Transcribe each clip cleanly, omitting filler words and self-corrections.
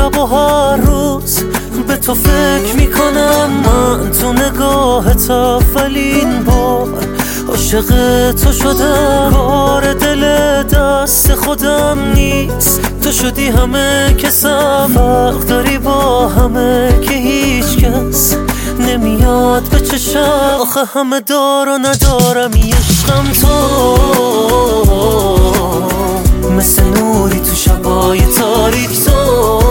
شب و هر روز به تو فکر میکنم. من تو نگاهت اولین بار عاشق تو شدم. کار دل دست خودم نیست، تو شدی همه کسم. فرق داری با همه که هیچ کس نمیاد به چشم. آخه همه دار و ندارم عشقم تو، مثل نوری تو شبای تاریک. تو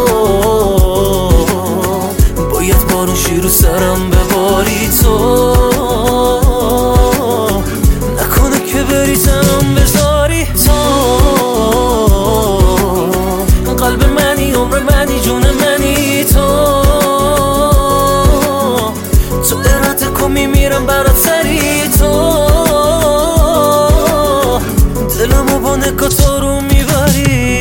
باید بارون شیر رو سرم بباری. تو نکنه که بری تنم بذاری. تو قلب منی، عمر منی، جون منی. تو اراده کن میمیرم برات سری. تو دلمو با نگاه تو رو میبری.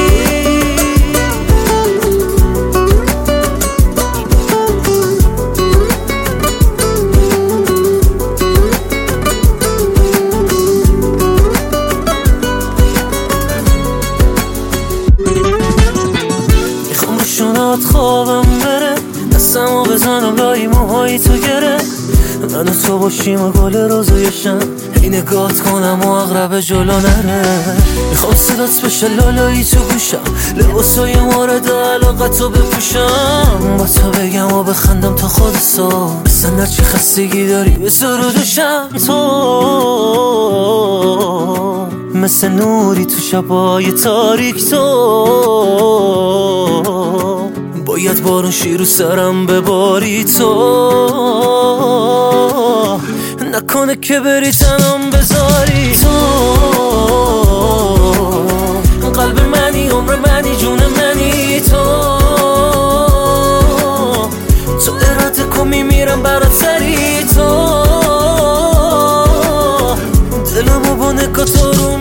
میخوام روشونات خوابم بره، دستمو بزنم لای موهای تو گره. من و تو باشیم و گل روزایشم، هی نگات کنم و اقرب جلو نره. میخوام صدات بشه لالایی تو گوشم، لباسای مورد علاقتو بپوشم. با تو بگم و بخندم تا خود صبح، مثل هرچی خستگی داری بذار رو دوشم. تو مثل نوری تو شبای تاریک. تو باید بارون شیر رو سرم بباری. تو نکنه که بری تنم بذاری. تو قلب منی، عمر منی، جون منی. تو اراده کن میمیرم برات سری. تو دلمو با نگاه تو رو